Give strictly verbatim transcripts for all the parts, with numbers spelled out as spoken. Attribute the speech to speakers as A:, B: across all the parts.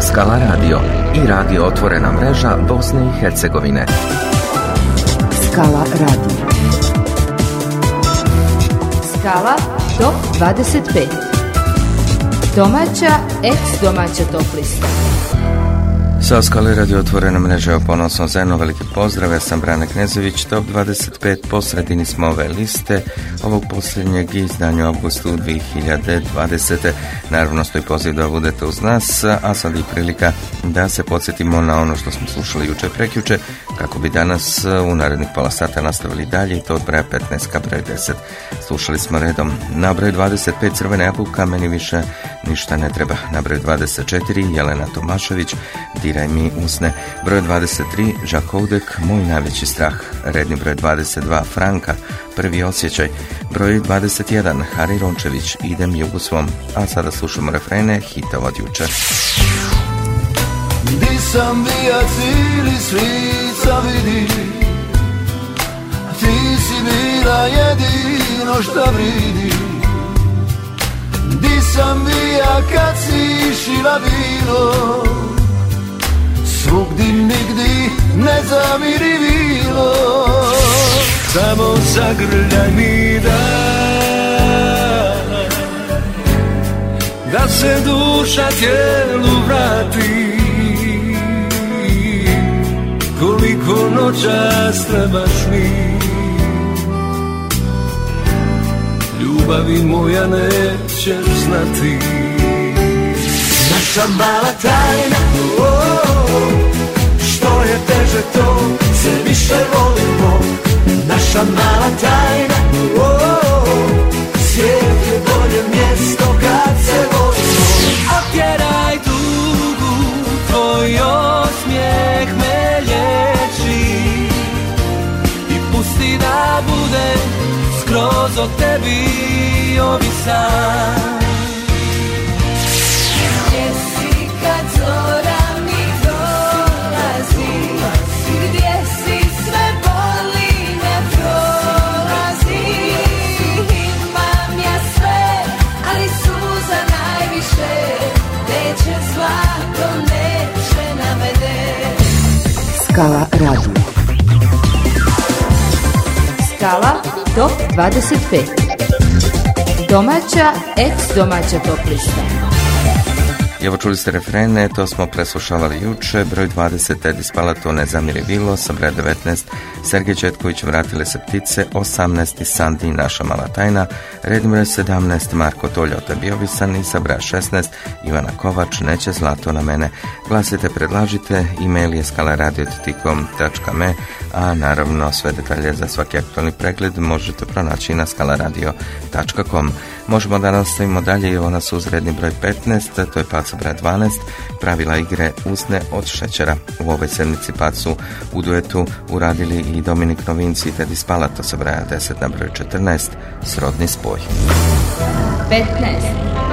A: Skala Radio i radio Otvorena mreža Bosne i Hercegovine.
B: Skala Radio. Skala top dvadeset pet. Domaća, ex-domaća top lista.
A: Sa Skale Radio Otvorena mreža ponosno zajedno veliki pozdrav, ja sam Brane Knezović, top dvadeset pet, po sredini smo ove liste ovog posljednjeg izdanja u avgustu dvije hiljade dvadesete. Naravno stoji poziv da budete uz nas, a sad i prilika da se podsjetimo na ono što smo slušali juče prekjuče, kako bi danas u narednih pola sata nastavili dalje, i to od broja petnaest ka broju deset. Slušali smo redom na broju dvadeset pet Crvena jabuka, meni više ništa ne treba. Na broju dvadeset četiri Jelena Tomašević, Diraj mi usne. Broj dvadeset tri Žakoudek, Moj najveći strah. Redni broj dvadeset dva Franka, Prvi osjećaj. Broj dvadeset jedan Hari Rončević, Idem jugu svom. A sada slušamo refrene hitova od juče.
C: Di sam bija cili svica vidi, ti si bila jedino šta vridi. Di sam bija kad si šila vino, svugdje nigdje ne zamiri vilo. Samo zagrljaj mi da, da se duša tijelu vrati. Koliko noćas trebaš mi, ljubavi moja nećeš znati. Naša mala tajna, oh, oh, oh, što je teže to, se više volimo. Naša mala tajna, oh, oh, oh, svijet je bolje mjesto kad se volimo. Otjeraj tugu, tvoj osmijeh me liječi i pusti da bude skroz od tebi ovisan.
D: Gdje si kad zora mi dolazi, gdje si sve boli ne prolazi. Imam ja sve, ali suza najviše, neće zlato, neće navede.
B: Skala Radio. Skala top dvadeset pet. Domaća, ex-domaća top lista.
A: Evo čuli ste refrene, to smo preslušavali juče. Broj dvadeset Edi Spalato, Ne zamiri vilo. Sa broja devetnaest Sergej Četković, Vratile se ptice. osamnaest Sandi, Naša mala tajna. Redni broj sedamnaest Marko Tolja, Tebi ovisan. I sa broja šesnaest Ivana Kovač, Neće zlato na mene. Glasite, predlažite, e-mail je skala radio tikom tačka me, a naravno sve detalje za svaki aktualni pregled možete pronaći na skala radio tačka com. Možemo da nastavimo dalje i ona su uz redni broj petnaest, to je pad sa broja dvanaest, Pravila igre Usne od šećera. U ovoj sedmici pad su u duetu uradili i Dominik Novinci i Tedi Spalato sa broja deset na broj četrnaest, Srodni spoj.
B: petnaest.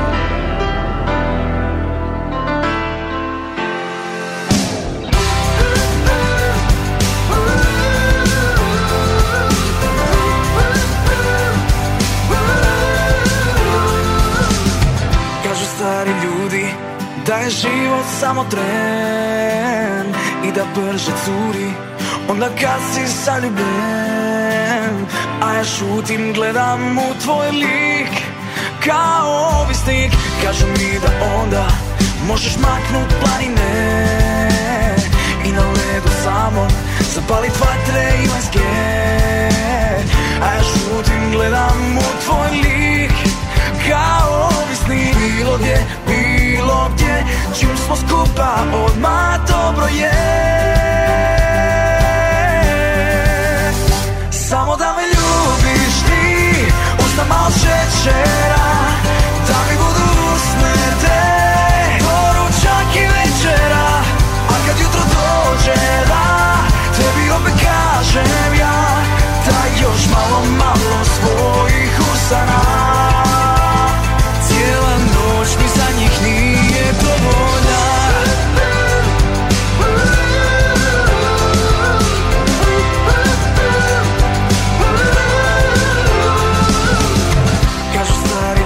E: Da je život samo tren i da brže curi onda kad si zaljubljen. A ja šutim, gledam u tvoj lik kao ovisnik. Kažu mi da onda možeš maknut planine i na ledu samo zapalit vatre i vanjske. A ja šutim, gledam u tvoj lik kao ovisnik. Bilo gdje, bilo gdje, čim smo skupa, odmah dobro je. Samo da me ljubiš ti, usta malo šećera, da mi budu usne te, doručak i večera. A kad jutro dođe da tebi opet kažem ja, da još malo, malo svojih usana. Cijela noć mi za njih nije dovoljna. Kažu stari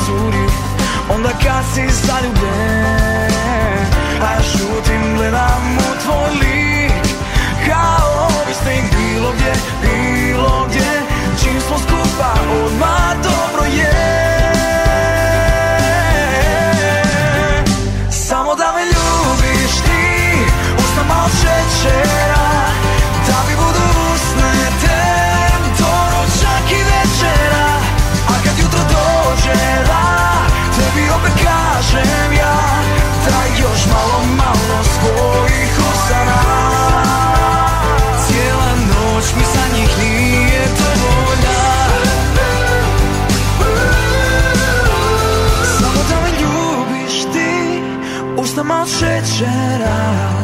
E: curi, onda kad si zaljubljen, a ja šutim, gledam u tvoj lik, kao ovisnik bilo gdje, bilo gdje, čim smo skupa odmah dobro je. Samo da me ljubiš ti, usnama od šećera, da mi budu usne ten, do ručak i večera. A kad jutro dođe da, tebi opet kažem ja, da još malo, malo svojih usana. Cijela noć mi za njih nije dovoljna. Samo da me ljubiš ti, usnama od šećera.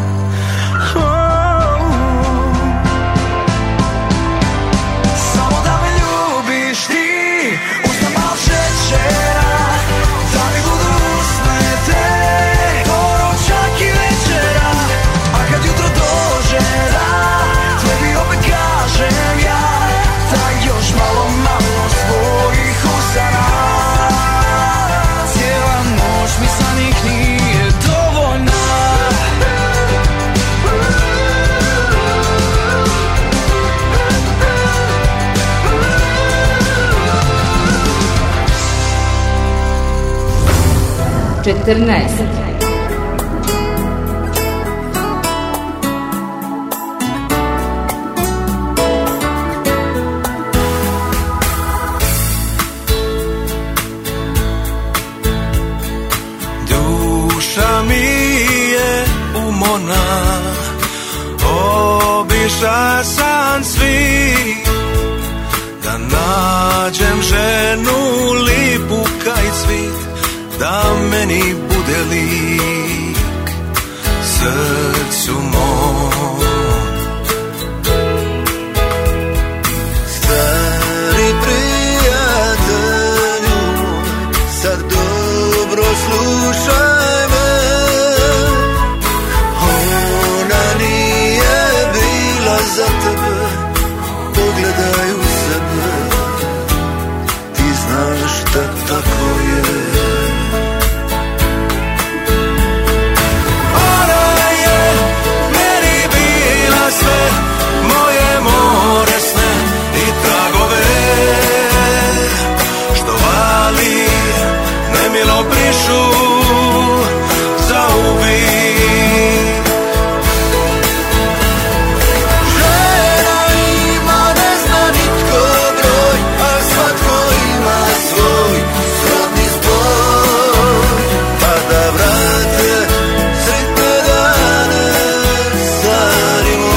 E: Samo da me ljubiš ti, usnama od šećera, da mi budu usne te, do ručak i večera. A kad jutro dođe da, tebi opet kažem ja, da još malo, malo svojih usana. Cijela noć mi za njih nije dovoljna.
B: četrnaest.
F: Duša mi je umorna, obiša sam svi, da nađem ženu lipu kaj cvit, da meni bude lik srcu mom. Stari prijatelju moj, sad dobro slušaj me, ona nije bila za tebe, pogledaj u sebe, ti znaš da tako je. Moje more sne i tragove, što vali nemilo brišu za uvijek. Žena ima, ne zna nitko broj, a svatko ima svoj srodni zbor, pa da vrate sretne dane stari moj.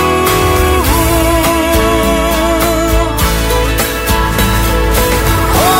F: Oh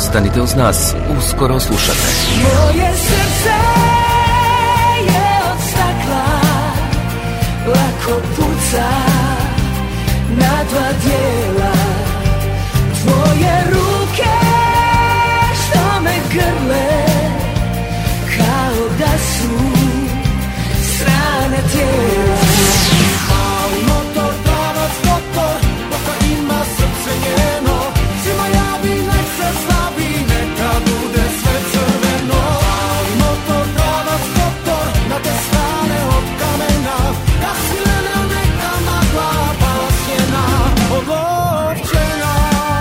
A: Ostanite uz nas, uskoro slušate.
D: Moje srce je od stakla, lako puca na dva dijela. Tvoje ruke što me grle, kao da su strane tijela. Mali motor, pravac, motor, dok ima srce njeno, svima javi, nek se slavi, neka bude sve crveno. Mali motor, pravac, motor, na te strane od kamena, jak si lene, neka magla pasjena, odlovčena.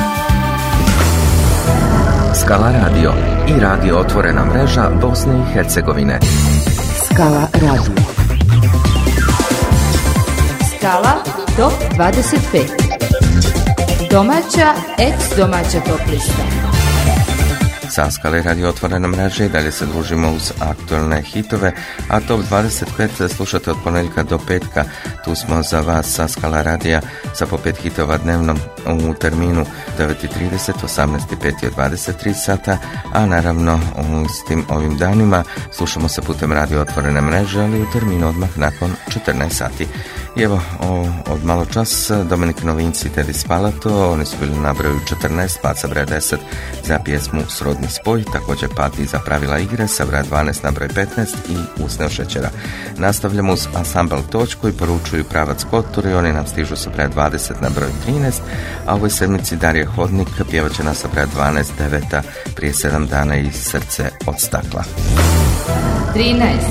A: Skala radio i radio Otvorena mreža Bosne i Hercegovine.
B: Skala radio. Skala top dvadeset pet. Domaća, ex-domaća top lista.
A: Sa Skale radio Otvorena mreža i dalje se družimo uz aktualne hitove, a top dvadeset pet slušate od ponedjeljka do petka. Tu smo za vas sa Skala radija sa po pet hitova dnevno u terminu devet i trideset, osamnaest i pet i dvadeset tri sata, a naravno u istim ovim danima slušamo se putem radio Otvorene mreže, ali u terminu odmah nakon četrnaest sati. I evo, o, od malo čas Dominik Novinci i Teddy Spalato, oni su bili na broju četrnaest, pad sa broja deset za pjesmu Srodni spoj, također pad i za pravila igre sa broja dvanaest na broj petnaest i Usne od šećera. Nastavljamo uz ansambl Točku i poručuju Pravac Kotor i oni nam stižu sa broja dvadeset na broj trinaest, a u ovoj sedmici Darija Hodnik pjevat će nas sa broja dvanaest, deveta prije sedam dana i Srce od stakla.
B: trinaest.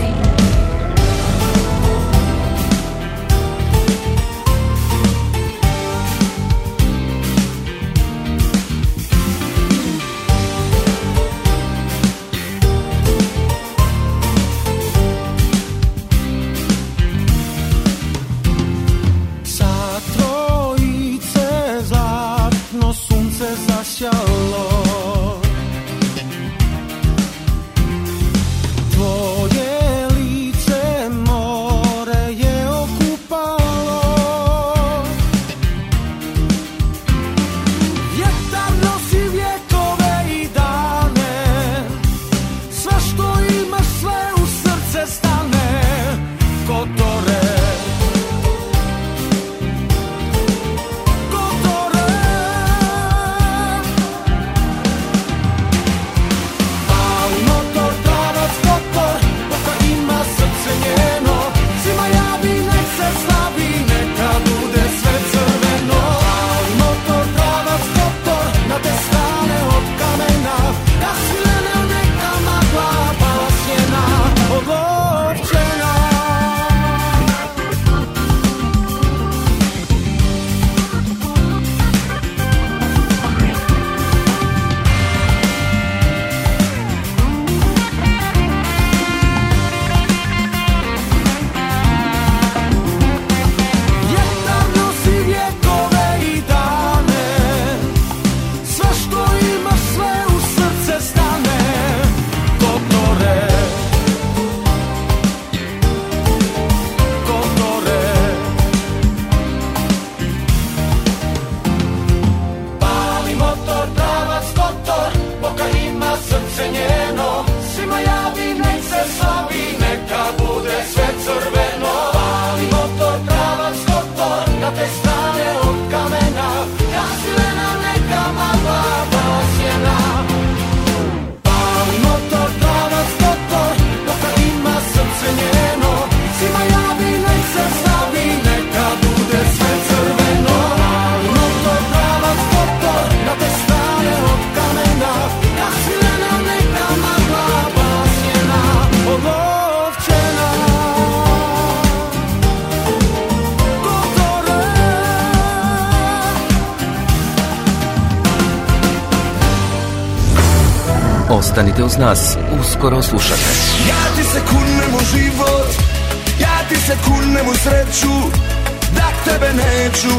A: Ostanite uz nas, uskoro slušate.
E: Ja ti se kunem u život, ja ti se kunem u sreću, da tebe neću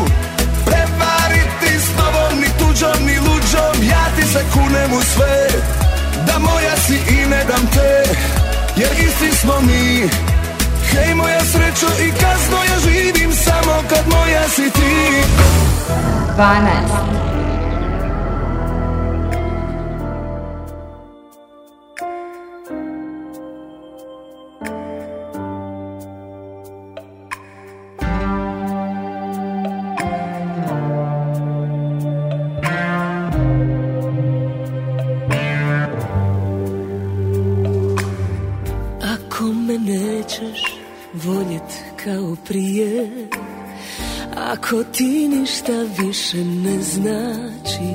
E: prevariti s tobom, ni tuđom, ni luđom. Ja ti se kunem u sve, da moja si i ne dam te, jer isti smo mi. Hej moja srećo i kazno, ja živim samo kad moja si ti.
B: dvanaest.
D: kao prije. Ako ti ništa više ne znači,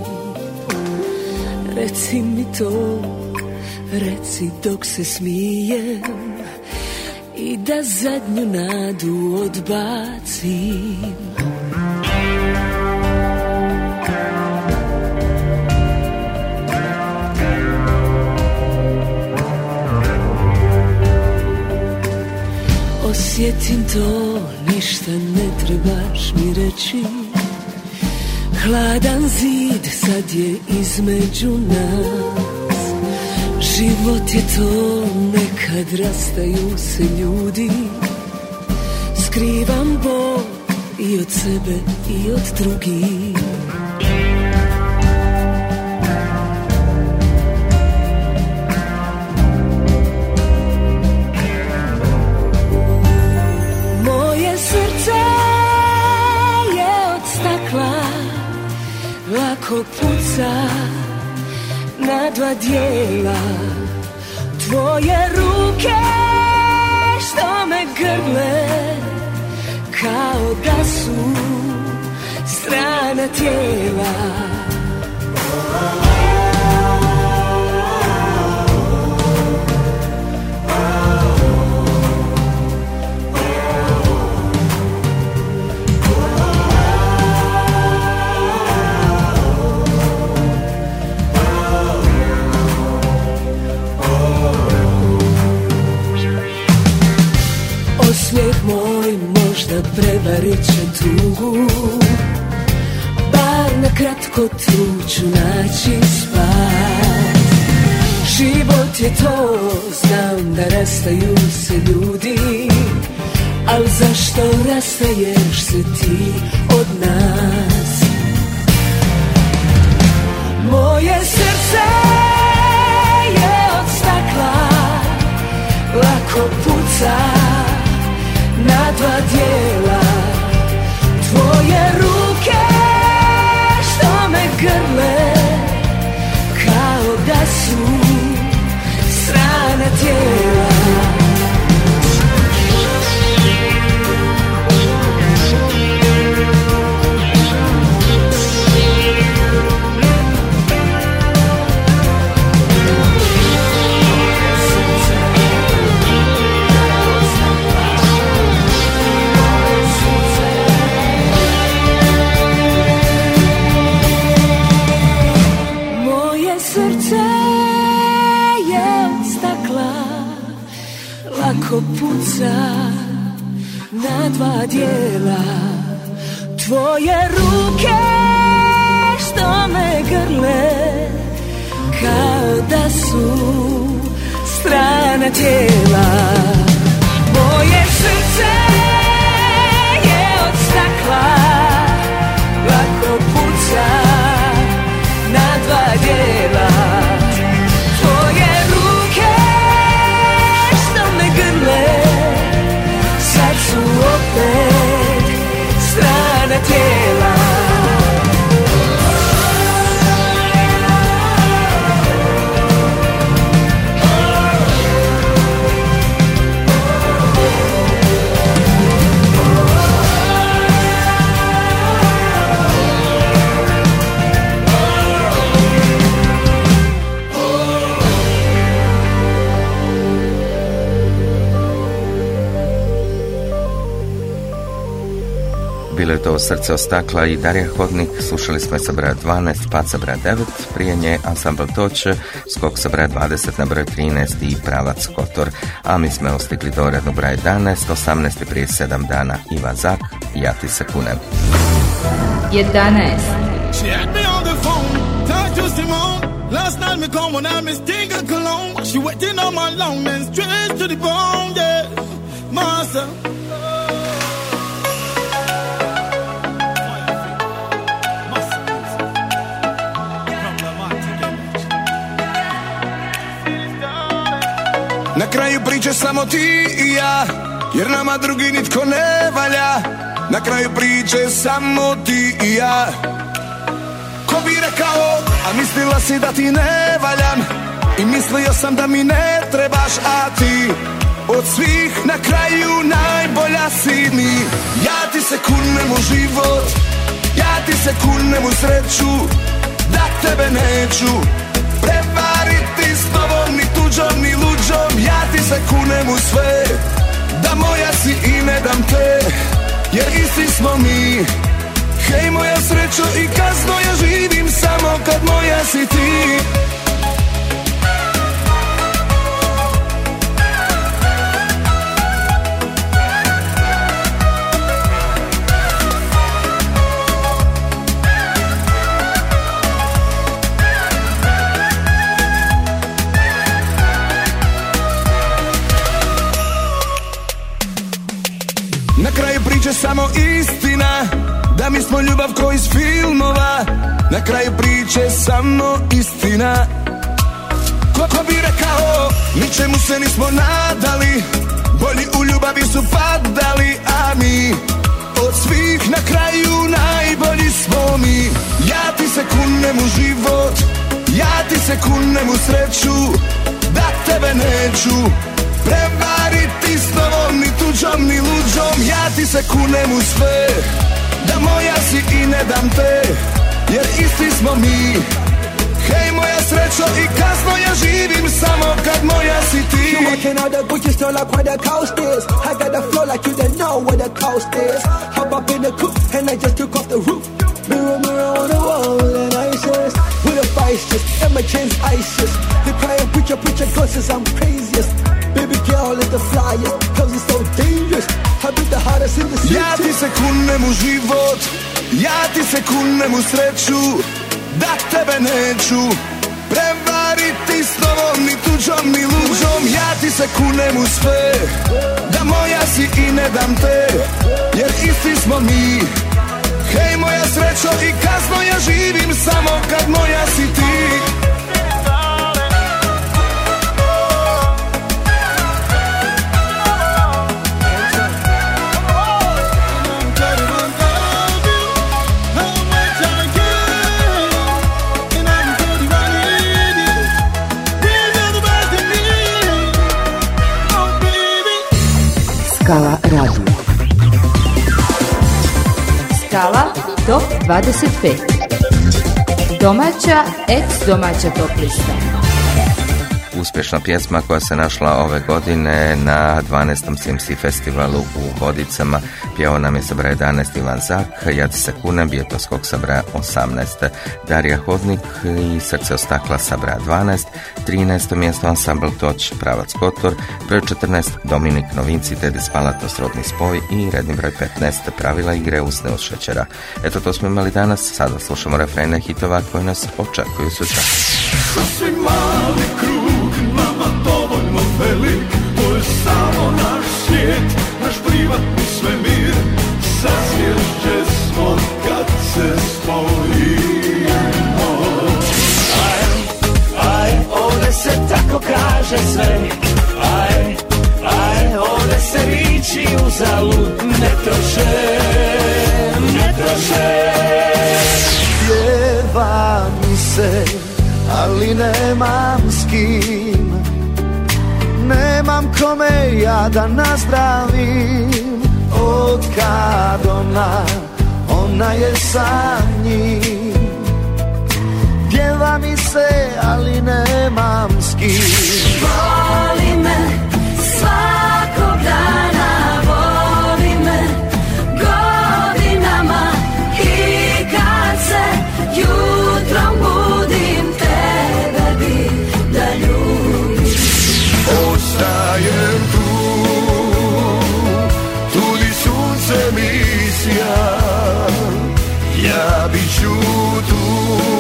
D: reci mi to, reci dok se smijem i da zadnju nadu odbacim. Osjetim to, ništa ne trebaš mi reći. Hladan zid sad je između nas. Život je to, nekad rastaju se ljudi. Skrivam bol i od sebe i od drugih. Lako puca na dva dijela. Tvoje ruke što me grle, kao da su strana tijela. Osmijeh moj možda prevarit će tugu, bar na kratko tu ću naći spas. Život je to, znam da rastaju se ljudi, al zašto rastaješ se ti od nas? Moje srce je od stakla, lako puca na dva dijela. Tvoje ruke što me grle, kao da su strana tijela. Lako puca na dva dijela. Tvoje ruke što me grle, kao da su strana tijela. Moje srce je od stakla, lako puca na dva dijela. Sad su opet strana tijela.
A: Bilo je to Srce od stakla i Darija Hodnik. Slušali smo sa broja dvanaest, pad sa broja devet, prije nje Ansambl Toče, skok sa broja dvadeset na broj trinaest i Pravac Kotor. A mi smo ostigli do rednog broja jedanaest, osamnaest prije sedam dana Ivan Zak, Ja ti se kunem.
B: jedanaest.
G: Last night me come when I miss Tinker Cologne. She waiting on my long and straight to the bone, yeah. Master.
F: Na kraju priče samo ti i ja, jer nama drugi nitko ne valja. Na kraju priče samo ti i ja. Ko bi rekao, a mislila si da ti ne valjam, i mislio sam da mi ne trebaš, a ti od svih na kraju najbolja si mi. Ja ti se kunem u život, ja ti se kunem u sreću, da tebe neću prevariti s tobom, ni tuđom, ni luđom. Ja ti se kunem u sve, da moja si i ne dam te, jer isti smo mi. Hej moja srećo i kasno, ja živim samo kad moja si ti. Na kraju priče samo istina, da mi smo ljubav ko iz filmova. Na kraju priče samo istina. Ko, ko bi rekao, ničemu se nismo nadali, bolji u ljubavi su padali, a mi od svih na kraju najbolji smo mi. Ja ti se kunem u život, ja ti se kunem u sreću, da tebe neću prevariti s tobom, ni tuđom, ni luđom. Ja ti se kunem u sve, da moja si i ne dam te, jer isti smo mi. Hej moja srećo i kasno, ja živim samo kad moja si ti.
C: You walking out the booth, you still like where the coast is. I got the flow like you didn't know where the coast is. Hop up in the coupe and I just took off the roof. Mirror, mirror on the wall and ISIS with a vices and my chains ISIS. The crying preacher, preacher causes I'm craziest. Baby girl is the flyest, cause it's so dangerous. I be the hottest in the city.
F: Ja ti se kunem u život, ja ti se kunem u sreću, da tebe neću prevariti s tobom, ni tuđom, ni luđom. Ja ti se kunem u sve, da moja si i ne dam te, jer isti smo mi. Hej moja srećo i kasno, ja živim samo kad moja si ti.
B: Skala radio. Skala top dvadeset pet. Domaća, ex-domaća top lista.
A: Uspješna pjesma koja se našla ove godine na dvanaestom C M C festivalu u Vodicama. Pjevao nam je sa broja jedanaest Ivan Zak, Ja ti se kunem, Bjetovskog sa broja osamnaest. Darija Hodnik i Srce od stakla sa broja dvanaest. trinaesto mjesto Ansambl Toć, Pravac Kotor. Broj četrnaest Dominik Novinci, Tedi Spalatno, Srodni spoj. I redni broj petnaest Pravila igre, Usne od šećera. Eto, to smo imali danas. Sada slušamo refrene hitova koji nas očekuju sutra.
F: Sasvim mali krug, nama dovoljno velik, to je samo naš svijet, naš privatni svemir. Sa zviješće smo kad se spojimo. Aj, aj, ovdje se tako kaže sve. Aj, aj, ovdje se riči uzalud ne troše, ne troše. Pjeva mi se, ali nemam s kim, nemam kome ja da nazdravim. Od kad ona, ona je sa njim. Pjeva mi se, ali nemam s kim.
D: Voli me svakog dana, voli me godinama. I kad se jutrom budim, tebe bi da ljubim.
F: Ostajem tu, tu di sunce mi sja. Ja bit ću tu,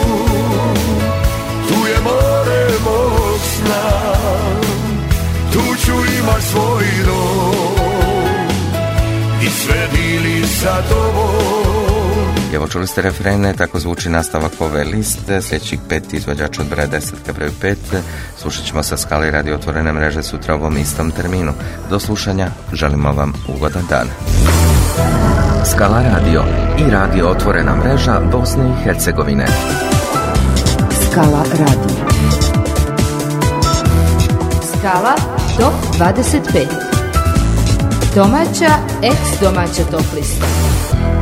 F: tu je more mog sna. Tu ću imat svoj dom i sve bili sa tobom.
A: Evo, čuli ste refrene, tako zvuči nastavak ove liste. Sljedećih pet izvođača od broja deset ka broju pet slušat ćemo sa Skale radio otvorene mreže sutra u ovom istom terminu. Do slušanja, želimo vam ugodan dan. Skala radio i radio otvorena mreža Bosne i Hercegovine.
B: Skala radio. Skala Top dvadeset pet. Domaća, ex domaća top lista.